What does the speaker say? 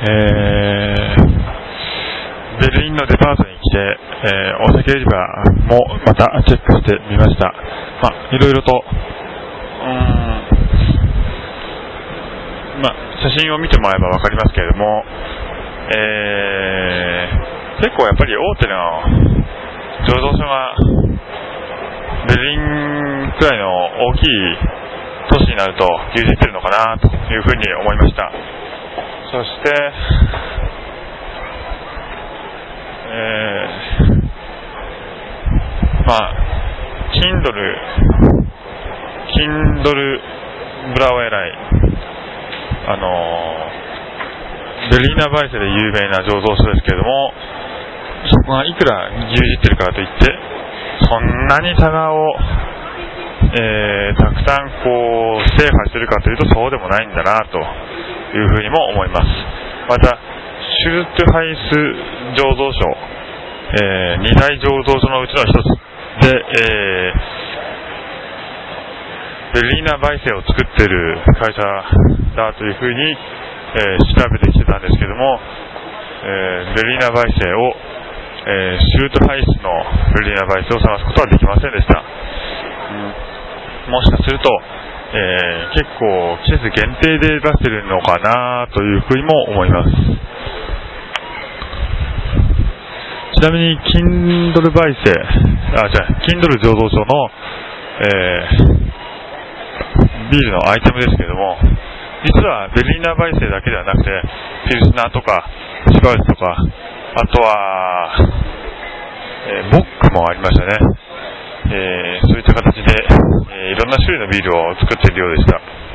ベルリンのデパートに来て、お酒売り場もまたチェックしてみました。いろいろと写真を見てもらえば分かりますけれども、結構やっぱり大手の醸造所がベルリンくらいの大きい都市になると牛耳ってるのかなというふうに思いました。そしてKindle ブラウェライ、ベルリナバイセで有名な醸造所ですけれども、そこがいくら牛耳ってるからといってそんなに棚を、たくさん制覇してるかというとそうでもないんだなというふうにも思います。またシュルトゥハイス醸造所、2大醸造所のうちの一つで、ベルリナバイセを作っている会社だというふうに、調べてきてたんですけども、ベルリナバイセを、シュルトハイスのベルリナバイセを探すことはできませんでした。もしかすると、結構季節限定で出してるのかなというふうにも思います。ちなみにKindleバイセ、Kindle醸造所の、ビールのアイテムですけれども、実はベルリナバイセだけではなくてピルスナーとかシュバルツとか、あとは、ボックもありましたね。そういった形で、いろんな種類のビールを作っているようでした。